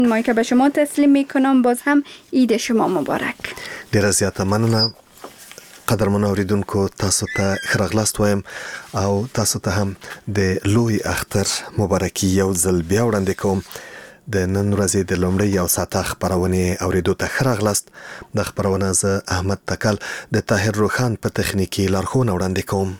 مایک به شما تسلیم میکنم. باز هم عید شما مبارک. ډیره زیاته مننه. قدرمن اوریدونکو، تاسو ته ښه راغلاست وایم او تاسو ته هم د لوی اختر مبارکي یو ځل بیا وړاندې کوم. د نن ورځې د لومړۍ یو ساعته خپرونې اوریدو ته ښه راغلاست. د خپرونه زه احمد تکل د طاهر روخان په تخنیکي لارښوونه وړاندې کوم.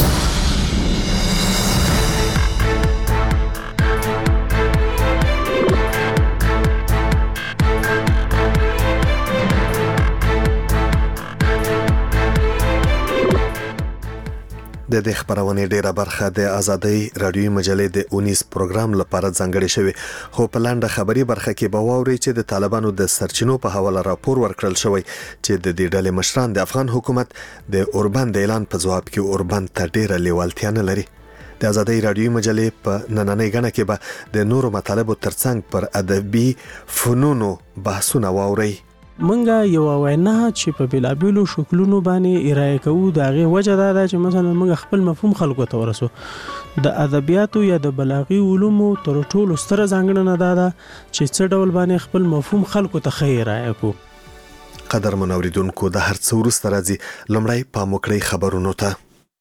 د دې خبرونه ډیره برخه د ازادۍ رادیوي مجلې د 19 پروګرام لپاره ځانګړې شوی، خو په لاندې خبري برخه کې به واوري چې د طالبانو د سرچینو په حواله راپور ورکړل شوی چې د دې ډلې مشران د افغان حکومت د اوربند اعلان په ځواب کې اوربند ته ډیره لیوالتیا نه لري. د ازادۍ رادیوي مجلې په نننۍ غڼه کې به د نورو مطالبو ترڅنګ پر ادبي فنونو بحثونه واوري. منګه یو وینا چې په بلابلو شکلونو باندې ارائه کوو د هغه وجه دا ده چې مثلا موږ خپل مفهوم خلکو ته ورسو. د ادبیاتو یا د بلاغي علومو تر ټولو ستره ځانګړنه دا ده چې څه ډول باندې خپل مفهوم خلکو ته ښه ارائه کوو. قدرمن اوریدونکو، د هر څه وروسته راځي لومړی پام وکړئ خبرونو ته.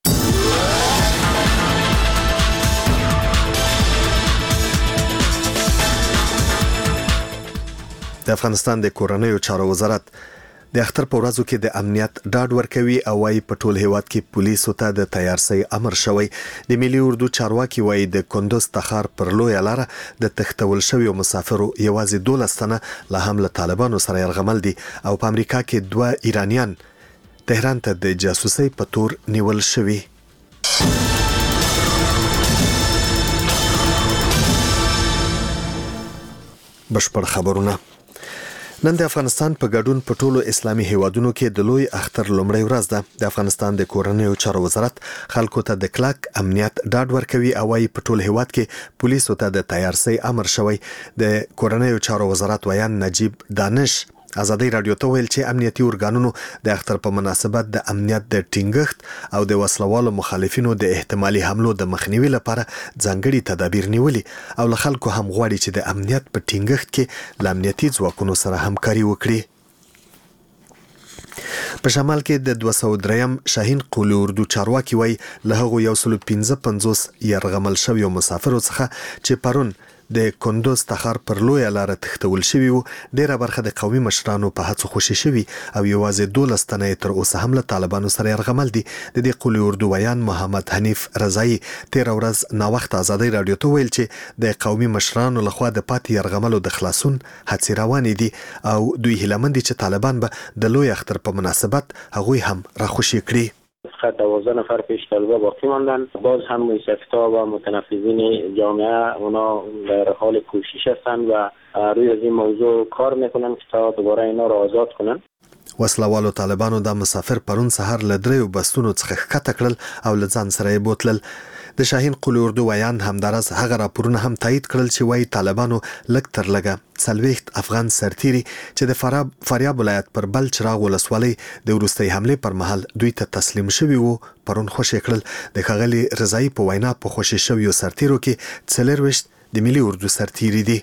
د افغانستان د کورنیو چارو وزارت د اختر په ورځو کې د امنیت ډاډ ورکوي او وايي په ټول هیواد کې پولیسو ته د تیارسي امر شوی. د ملي اردو چارواکي وايي د کندوز تخار پر لوی لاره د تختول شوی مسافرو یوازې 12 تنه له حمله طالبانو سره يرغمل دي او په امریکا کې 2 ایرانیان تهران ته د جاسوسي په تور نیول شوی. بشپړ خبرونه. نن د افغانستان په ګډون په ټولو اسلامي هیوادونو کې د لوی اختر لومړی ورځ ده. د افغانستان د کورنیو چارو وزارت خلکو ته د کلک امنیت ډاډ ورکوي او وايي په ټول هیواد کې پولیسو ته د تیارسي امر شوی. د کورنیو چارو وزارت ویان نجیب دانش ازادۍ رادیو ته ویل چې امنیتي ارګانونو د اختر په مناسبت د امنیت د ټینګښت او د وسلوالو مخالفینو د احتمالي حملو د مخنیوي لپاره ځانګړي تدابیر نیولي او له خلکو هم غواړي چې د امنیت په ټینګښت کې له امنیتي ځواکونو سره همکاري وکړي. په شمال کې د 203م شاهین قولي اردو چارواکي وای له هغو 155 يرغمل شوی مسافرو څخه چې پرون د کندوز تخار پر لوی لاره تختول شوی وو، ډیره برخه د قومي مشرانو په هڅو خوشي شوی او یوازې 12 تنه تر اوسه هم له طالبانو سره يرغمل دي. د دې قولي اردو ویان محمد حنیف رضایی 13 ورځ نا وخت ازادۍ رادیو ته ویل چې د قومي مشرانو لخوا د پاتې يرغملو د خلاصون هڅې روانې دي او دوی هیلمن دي چې طالبان به د لوی اختر په مناسبت هغوی هم راخوشي کړي. 12 نفر پیش طالبا باقی ماندن. باز هم موسیقی‌ها و متنفذین جامعه اونا در حال کوشش هستند و روی از این موضوع کار میکنن که تا دوباره اینا را آزاد کنن. وسلوالو طالبانو د مسافر پرون سحر له دریو بستونو څخه ښکته کړل او له ځان سره یې بوتلل. د شاهین قولي اردو ویان همدارس هغه راپورونه هم تایید کړل چې وايي طالبانو لږ تر لږه 40 افغان سرتیري چې د فاریاب ولایت پر بل چراغ ولسوالۍ د وروستۍ حمله پر مهال دوی ته تسلیم شوي وو پرون خوشي کړل. د ښاغلي رضایی په وینا په خوشي شویو سرتیرو کې 40 د ملي اردو سرتیري دي.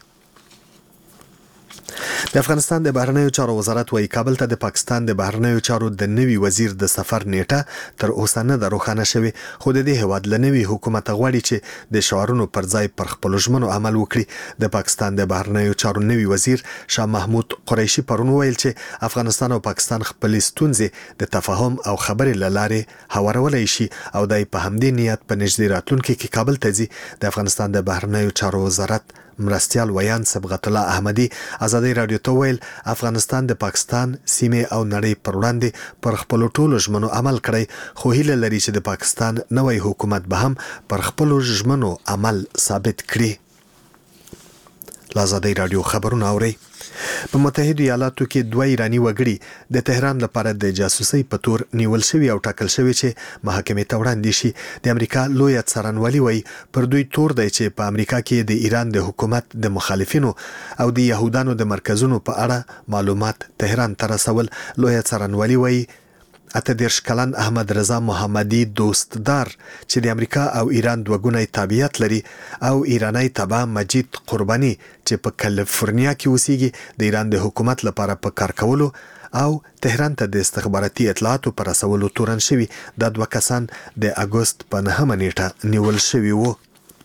د افغانستان د بهرنیو چارو وزارت وايي کابل ته د پاکستان د بهرنیو چارو د نوي وزیر د سفر نیټه تر اوسه نه ده روښانه شوې، خو د دې هیواد له نوي حکومت غواړي چې د شعارونو پر ځای پر خپلو ژمنو عمل وکړي. د پاکستان د بهرنیو چارو نوي وزیر شاه محمود قریشي پرون ویل چې افغانستان او پاکستان خپلې ستونزې د تفاهم او خبرې له لارې هوارولای شي او دای په همدې نیت په نږدې راتلونکي کې کابل ته ځي. د افغانستان د بهرنیو چارو وزارت مرستیال ویان صبغت الله احمدی ازادۍ رادیو ته ویل افغانستان د پاکستان سیمې او نړۍ پر وړاندې پر خپل ټولو ژمنو عمل کړی، خو هیله لري چې د پاکستان نوی حکومت به هم پر خپل ژمنو عمل ثابت کړي. ازادۍ رادیو خبرونه اوري. په متحده ایالاتو کې 2 ایرانی وګړي د تهران لپاره د جاسوسي په تور نیول شوی او ټاکل شوی چې محکمې ته وړاندې شي. د امریکا لوی څارنوالي وایي پر دوی تور دی چې په امریکا کې د ایران د حکومت د مخالفینو او د يهودانو د مرکزونو په اړه معلومات تهران ته رسول. لوی څارنوالي وایي 38 کلن احمد رضا محمدي دوستدار چې د امریکا او ایران دوه ګونی تابعیت لري او ایرانی تبع مجید قربانی چې په کالیفورنیا کې اوسېږي د ایران د حکومت لپاره په کار کولو او تهران ته د استخباراتي اطلاعاتو پر رسولو تورن شوي. دا دوه کسان د اګوست په 9 نیټه نیول شوي وو.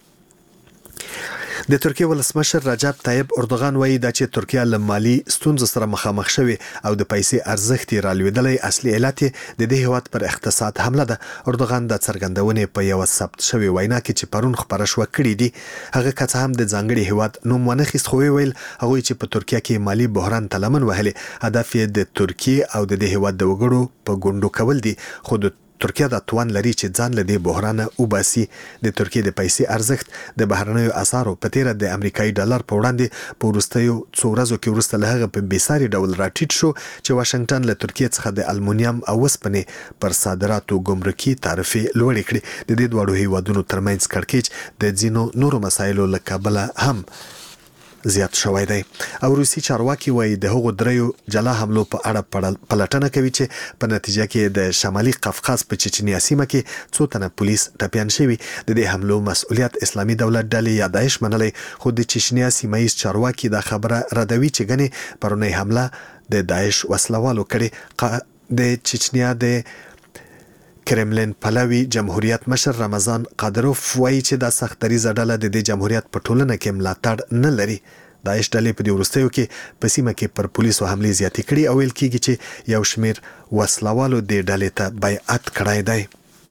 د ترکیه ولسمشر رجب طیب اردوغان وایي دا چې ترکیه له مالی ستونزو سره مخامخ شوي او د پیسې ارزښت یې رالوېدلی اصلي علت د دې هیواد پر اقتصاد حمله ده. اردوغان د څرګندونې په یوه ثبت شوې وینا کې چې پرون خپره شوه کړي دي. هغه که څه هم د ځانګړي هیواد نوم ونه خیست، خو ویل هغوی چې په ترکیه کې مالی بحران ته لمن وهلې هدف یې د ترکیه او د دې هیواد د وګړو په ګونډو کول دي. خو د ترکیه د توان لري چې ځان له دې بحرانه وباسي. د ترکیه د پیسې ارزښت د بهرنیو اسعارو په تیره د امریکایي ډالر په وړاندې په وروستیو څو ورځو کې وروسته له هغه په بېساري ډول راټیټ شو چې واشنګټن له ترکیه څخه د المونیم او وسپنې پر صادراتو ګمرکي تعرفې لوړې کړې. د دې دواړو هیوادونو ترمنځ کړکېچ د ځینو نورو مسایلو له کبله هم زیات شوی دی. او روسي چارواکي وایي د هغو دریو جلا حملو په اړه پلټنه کوي چې په نتیجه کې د شمالي قفقاز په چچنیا سیمه کې څو تنه پولیس ټپیان شوي. د دې حملو مسؤلیت اسلامي دولت ډلې یا داعش منلی، خو د چچنیا سیمه ییز چارواکي دا خبره ردوي چې ګنې پرونی حمله د داعش وسلوالو کړې. د چچنیا د کرملین پلوي جمهوریت مشر رمضان قادروف وایي چې دا سختدریزه ډله د دې جمهوریت په ټولنه کې ملاتړ نه لري. داعش ډلې په دې وروستیو کې په سیمه کې پر پولیسو حملې زیاتې کړي او ویل کېږي چې یو شمېر وسلوالو دې ډلې ته بیعت کړی دی.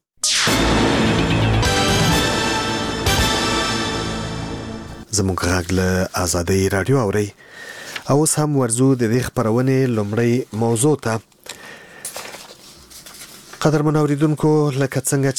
زموږ غږ له آزادۍ راډیو اورئ. اوس هم ورځو د دې خپرونې لومړۍ موضوع ته. قدرمن اوریدونکو، لکه څنګه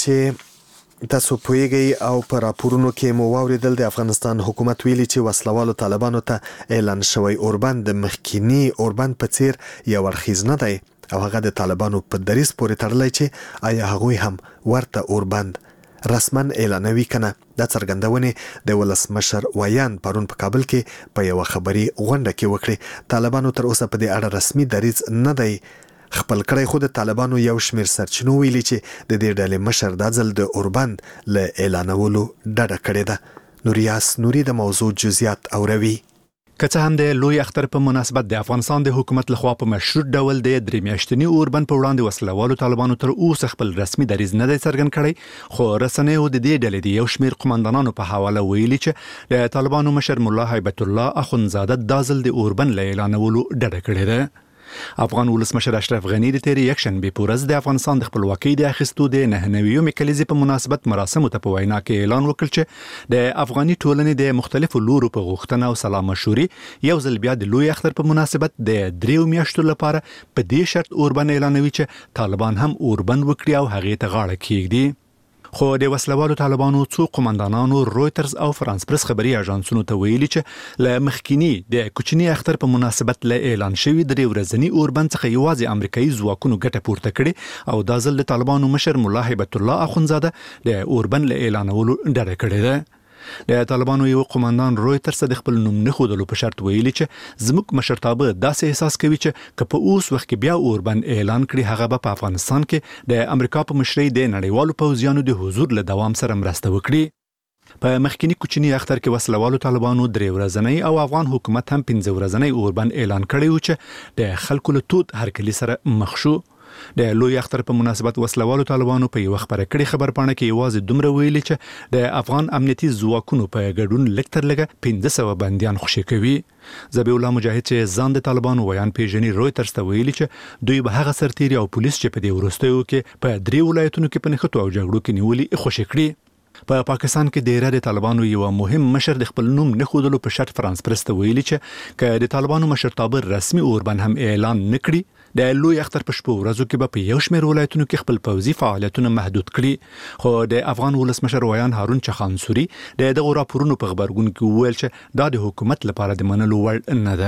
چې تاسو پوهیږئ او په راپورونو کې مو واوریدل، د افغانستان حکومت ویلي چې وسلوالو طالبانو ته اعلان شوی اوربند د مخکینی اوربند په څیر یو اړخیز نه دی او هغه د طالبانو په دریځ پورې تړلی چې آیا هغوی هم ورته اوربند رسما اعلانوي کنه. دا څرګندونې د ولسمشر ویان پرون په کابل کې په یوه خبري غونډه کې وکړي. طالبانو تر اوسه په دې اړه رسمي دریځ نه دی خپل کړی، خو د طالبانو یو شمېر سرچینو ویلي چې د دې ډلې مشر دا ځل د اوربند له اعلانولو ډډه کړې ده. نوریاس نوري د موضوع جزئیات اوروي. که څه هم د لوی اختر په مناسبت د افغانستان د حکومت لخوا په مشروط ډول د 3 میاشتني اوربند په وړاندې وسلوالو طالبانو تر اوسه خپل رسمي دریځ نه دی څرګند کړی، خو رسنیو د دې ډلې د یو شمېر قومندانانو په حواله ویلي چې د طالبانو مشر ملا هیبت الله اخونزاده دا ځل د اوربند له اعلانولو ډډه کړې ده. افغان ولسمشر اشرف غنی د تیرې یکشنبې په ورځ د افغانستان د خپلواکۍ د اخیستو د 9 کلیزې په مناسبت مراسمو ته په وینا کې اعلان وکړ چې د افغاني ټولنې د مختلفو لورو په غوښتنه او سلا مشورې یو ځل بیا د لوی اختر په مناسبت د 3 میاشتو لپاره په دې شرط اوربند اعلانوي چې طالبان هم اوربند وکړي او هغې ته غاړه کېږدي. خو د وسلوالو طالبانو څو قومندانانو رويټرز او فرانس پرس خبري اژانسونو ته ویلي چې له مخکینی د کوچنی اختر په مناسبت له اعلان شوی د ورځنی اوربند څخه یوازې امریکایي ځواکونو ګټه پورته کړي او دا ځل د طالبانو مشر ملا هیبت الله اخونزاده د اوربند له اعلانولو ډډه کړې ده. د طالبانو یو قومندان رويټرز د خپل نوم نه خودلو په شرط ویلي چې زموږ مشرتابه داسې احساس کوي چې که په اوس وخت کې بیا اوربند اعلان کړي هغه په افغانستان کې د امریکا په مشرۍ د نړیوالو پوځیانو د حضور له دوام سره مرسته وکړي. په مخکینی کوچنی اختر کې وسلوالو طالبانو 3 ورځنی او افغان حکومت هم 15 ورځنی اوربند اعلان کړی و چې د خلکو له تود هرکلی سره مخ شو. د لوی اختر په مناسبت وسلوالو طالبانو په یو خبره کړي خبرپاڼه کې یوازې دومره ویلي چې د افغان امنیتي ځواکونو په ګډون لکتر لګه 1500 بنديان خوشي کوي. ذبیح الله مجاهد چې ځان د طالبانو ویان پیژني رويټرز ته ویلي چې دوی به هغه سرتیري او پولیس چې په دې وروستیو کې په 3 ولایتونو کې په نښتو او جګړو کې نیولي خوشي کړي. په پاکستان کې د اراده طالبانو یو مهم مشر د خپل نوم نه خودلو په شرط فرانس پرس ته ویلي چې که د طالبانو مشرتابه رسمي اوربند هم اعلان نکړي د لوی اختر په شپو ورځو کې به په یو شمېر ولایتونو کې خپل پوځي فعالیتونه محدود کړي. خو د افغان ولسمشر ویان هارون چخانسوري د دغه راپورونو په خبرګون کې وویل چې دا د حکومت لپاره د منلو وړ نه ده.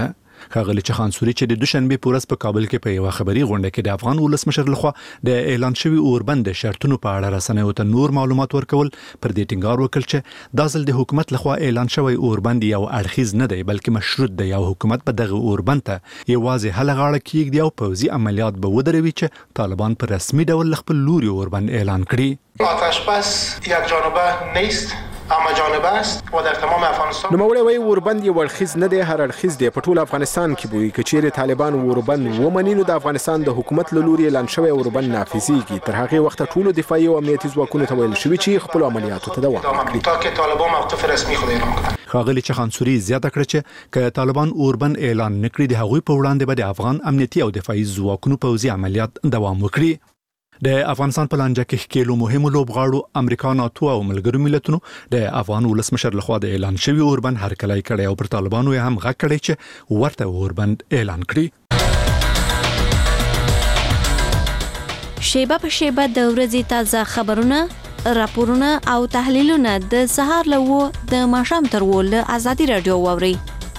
ښاغلي چخانسوري چې د دوشنبه په ورځ په کابل کې په یو خبري غونډه کې د افغان ولسمشر لخوا د اعلان شوی اوربند د شرطونو په اړه رسنیو ته نور معلومات ورکول پر دې ټینګار وکړ چې دا ځل د حکومت لخوا اعلان شوی اوربند یو اړخیز نه دی بلکې مشروط دی او حکومت په دغه اوربند ته یوازې هله غاړه کیږي او پوځي عملیات به ودروي چې طالبان په رسمي ډول خپل لوري اوربند اعلان کړي. آتش بس یک جانبه نیست اما جانبه است و در تمام افغانستان. نوموړی وایي اوربند یو اړخیز نه دی هر اړخیز دی په ټول افغانستان کې بوي که چیرې طالبان اوربند ومني نو د افغانستان د حکومت له لوري اعلان شوی اوربند نافذیږي تر هغه وخت ټولو دفاعي او امنیتي ځواکونو ته ویل شوي چې خپل عملیاتو ته دوام ورکړي تا که طالبان موقف رسمي خود اعلام کړي. ښاغلي چخانسوري زیاته کړه چې که طالبان اوربند اعلان نکړي د هغوی په وړاندې به د افغان امنیتي او دفاعي ځواکونو پوځي عملیات دوام وکړي. د افغانستان په لانجه کې ښکېلو مهمو لوبغاړو امریکا ناتو او ملګرو ملتونو د افغان ولسمشر لخوا د اعلان شوی اوربند هرکلی کړی او پر طالبانو هم غږ کړی چې ورته اوربند اعلان کړي. شیبه په شیبه د ورځې تازه خبرونه راپورونه او تحلیلونه د سهار له 9 د ماښام تر 10 له ازادي رادیو واوري.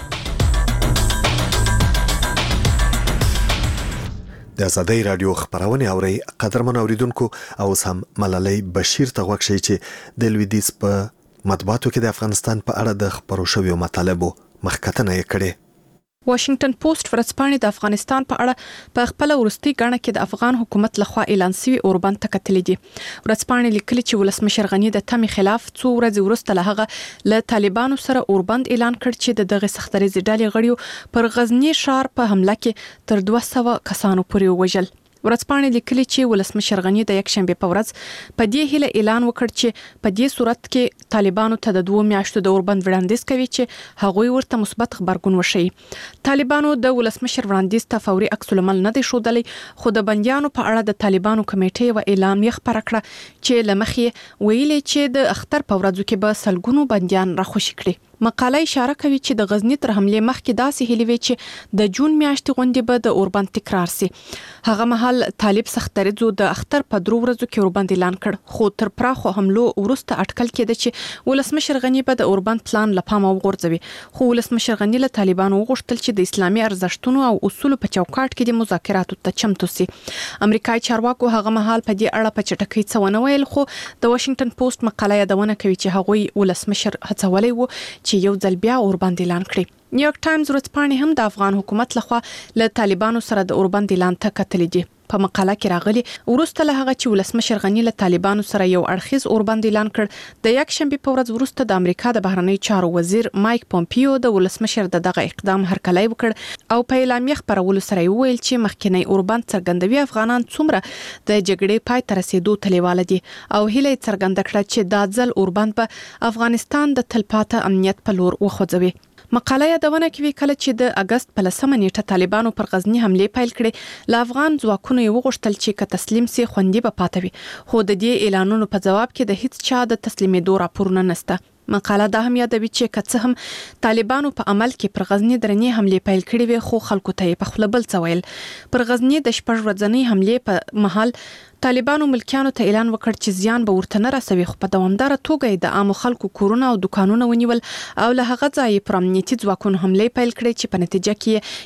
د ازادي رادیو خبرونه اوري قدرمن اوریدونکو او هم ملالۍ بشیر ته غوښ شي چې د لویدیز په مطبوعاتو کې د افغانستان په اړه د خبرو شویو مطالبو مخکتنه کړي. واشنگټن پوسټ ورځپاڼې د افغانستان په اړه په خپل ورستي غاڼه کې د افغان حکومت لخوا اعلان شوی اوربند ته کتلې دي. ورځپاڼې لیکلي چې ولسمشر غنی د تمې خلاف څو ورځې وروسته له هغه له طالبانو سره اوربند اعلان کړ چې دغه سختریزي ډلې غړیو پر غزنی ښار په حمله کې تر 200 کسانو پورې وژل. ورځپاڼې لیکلي چې ولسمشر غنی د یک شنبه په ورځ په دې هیله اعلان وکړ چې په دې صورت کې طالبانو ته د 2 میاشتو د اوربند وړاندیز کوي چې هغوی ورته مثبت خبرګون وشي. طالبانو د ولسمشر وړاندیز ته فوري عکس العمل نه دی ښودلی خو د بنديانو په اړه د طالبانو کمیټې و اعلامیه خبره کړه چې لمخې ویلي چې د اختر په ورځو کې به سلګونو بنديان راخوشي کړي. مقاله اشاره کوي چې د غزنی تر حمله مخکې داسې هلي وی چې د جون میاشتې غونډې به د اوربند تکرار سي. هغه مهال طالب سختریزو د اختر په 3 ورځو کې اوربند اعلان کړ خو تر پراخو حملو ورسته اټکل کېده چې ولسمشر غنی به د اوربند پلان لپاره وغورځوي خو ولسمشر غنی له طالبانو وغوښتل چې د اسلامي ارزښتونو او اصولو په چوکاټ کې د مذاکراتو ته چمتو سي. امریکایي چارواکو هغه مهال په دې اړه په چټکۍ څه ونه ویل خو د واشنگټن پوسټ مقاله یادونه کوي چې هغوی ولسمشر هڅولې وو چې یو ځل بیا اوربند اعلان کړي. نیویارک ټایمز ورځپاڼې هم د افغان حکومت لخوا له طالبانو سره د اوربند اعلان ته کتلې دي. په مقاله کې راغلي ورسته له هغه چې ولسمشر غنی له طالبانو سره یو اړخیز اوربند اعلان کړ د یک شنبه په ورځ وروسته د امریکا د بهرنی چارو وزیر مایک پومپیو د ولسمشر دغه اقدام هرکلی وکړ او په اعلامیه خبرولو سره ویل چې مخکینی اوربند څرګندوي افغانان څومره د جګړې پای ته رسیدو تلیواله دي او هیله څرګنده کړه چې دا ځل اوربند په افغانستان د تلپاته امنیت په لور وخوځوي. مقاله یادونه کوي کله چې د اگست په 10 نیټه طالبانو پر غزنی حمله پیل کړې ل افغان ځواکونو یو غوښتل چې که تسلیم سي خوندې به پاتوي خو د دې اعلانونو په جواب کې د هیڅ چا د تسلیمېدو راپورونه نسته. مقاله دا هم یادوي چې که هم طالبانو په عمل کې پر غزنی درنې حمله پیل کړې وي خو خلکو ته په خپل بل څویل پر غزنی د شپږ ورځې حمله په محل طالبانو ملکیانو ته اعلان وکړ چې زیان به ورته نه رسوي خو په دوامدار توګه د عام خلکو کورونه او دکانونه ونیول او له هغه ځای پر امنیتي ځواکونو حمله پیل کړې چې په نتیجه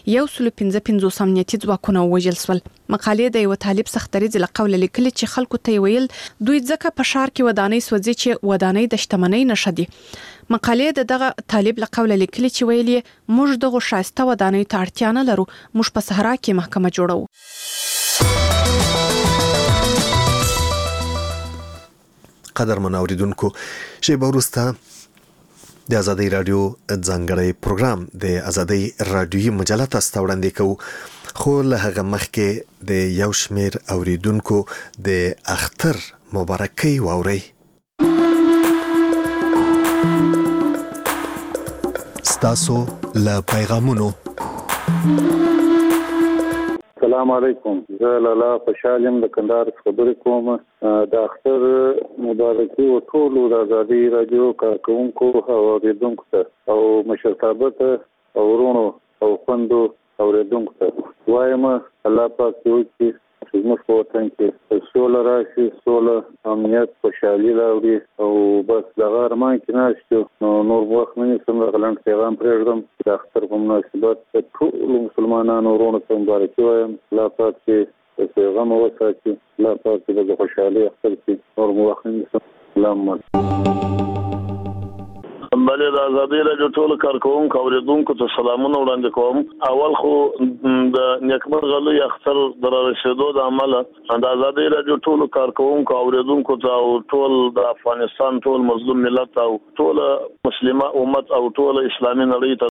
کې 155 امنیتي ځواکونه وژل شول. مقالې د یو طالب سختریز له قول لیکلي چې خلکو ته ویل دوی ځکه په شار کې ودانۍ سوځي چې ودانۍ د شتمنۍ نشه دي. مقالې دغه طالب له قول لیکلي چې ویلي موږ دغه شایسته ودانۍ ته اړتیا نه لرو موږ په صحرا کې محکمه جوړو. قدرمن اوریدونکو شیبه وروسته د ازادي رادیو ځانګړی پروګرام د ازادي رادیوي مجله تاسو وړاندې کوو خو له هغه مخکې د یو شمیر اوریدونکو د اختر مبارکي واوري. ستاسو له پیغامونو. السلام علیکم. زه لالا خوشحالم د کندهار خبرې کوم. د اختر مبارکي او ټول د ازادي رادیو کارکونکو او اوریدونکو ته او مشرتابه ته او ورونو او خوندو اوریدونکو ته وایم الله پاک دې زموږ په وطن کې سوله راشي، سوله امنیت خوشحالي راوړي او بس دغه ارمان کې ناست یو. نو نور وخت نه نیسم، دغه لنډ پیغام پرېږدم د اختر په مناسبت ټولو مسلمانانو وروڼو ته مبارکي وایم. الله پاک چې پیغام وساتي، الله پاک چې د خوشحالۍ اختر کې نور وخت نه نیسم. سلام بلې د ازادي راډیو ټول کارکونکو اوریدونکو ته سلامونه وړاندې کوم. اول خو د نیکمرغه لوی اختر در رسیدو د عمله د ازادي راډیو ټول کارکونکو اوریدونکو ته او ټول د افغانستان ټول مظلوم ملت او ټول مسلمان امت او ټول اسلامي نړۍ ته